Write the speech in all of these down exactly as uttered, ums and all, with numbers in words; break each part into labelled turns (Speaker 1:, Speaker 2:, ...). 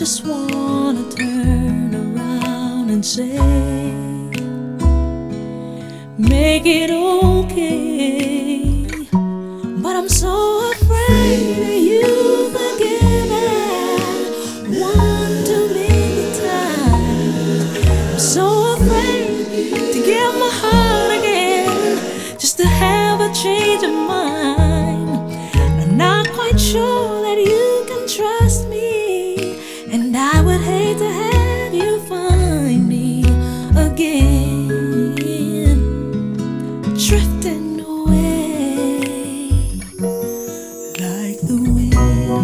Speaker 1: just wanna turn around and say, make it okay. But I'm so afraid that you've forgiven one too many times. I'm so afraid to give my heart again, just to have a change of mind. And I'm not quite sure that you can trust me, and I would hate to have you find me again, drifting away like the wind.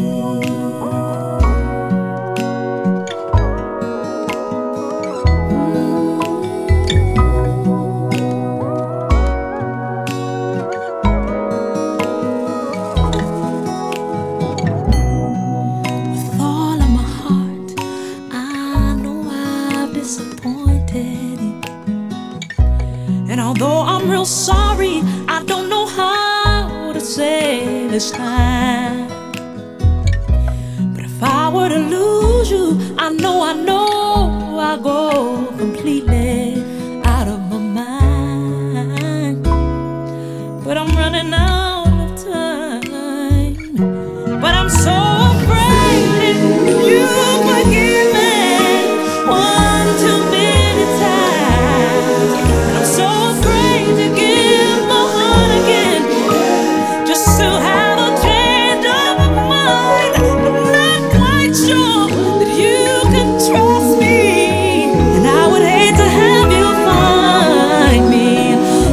Speaker 1: With all of my heart, I know I've disappointed you. And although I'm real sorry, I don't know how to say this time. But if I were to lose you, I know, I know I go completely out of my mind. But I'm running out of time. But I'm so afraid that you forgive me one too many times. I'm so afraid to give my heart again, just to have a change of mind. I'm not quite sure that you can trust me, and I would hate to have you find me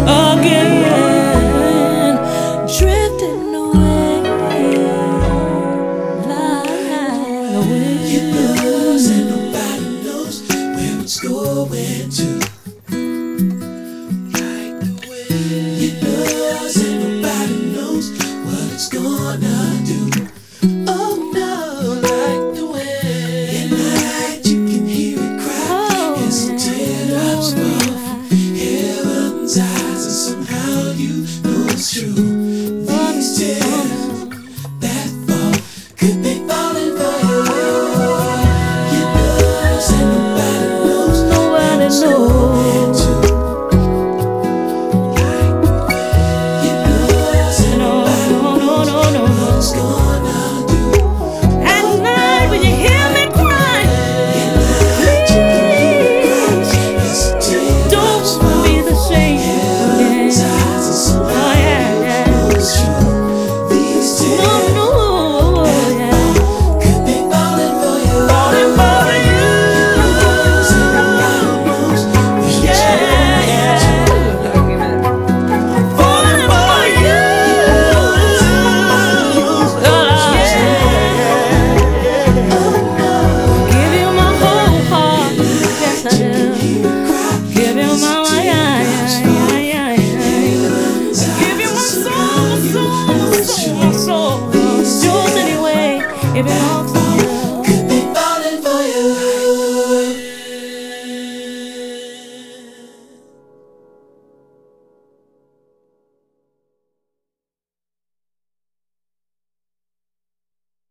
Speaker 1: again, drifting away like the wind.
Speaker 2: It blows and nobody knows where it's going to. Like the wind. It blows and nobody knows what it's gonna do. Oh no, like the wind. At night you can hear it cry.
Speaker 1: Oh,
Speaker 2: And some teardrops fall from heaven's eyes, and somehow you know it's true. These tears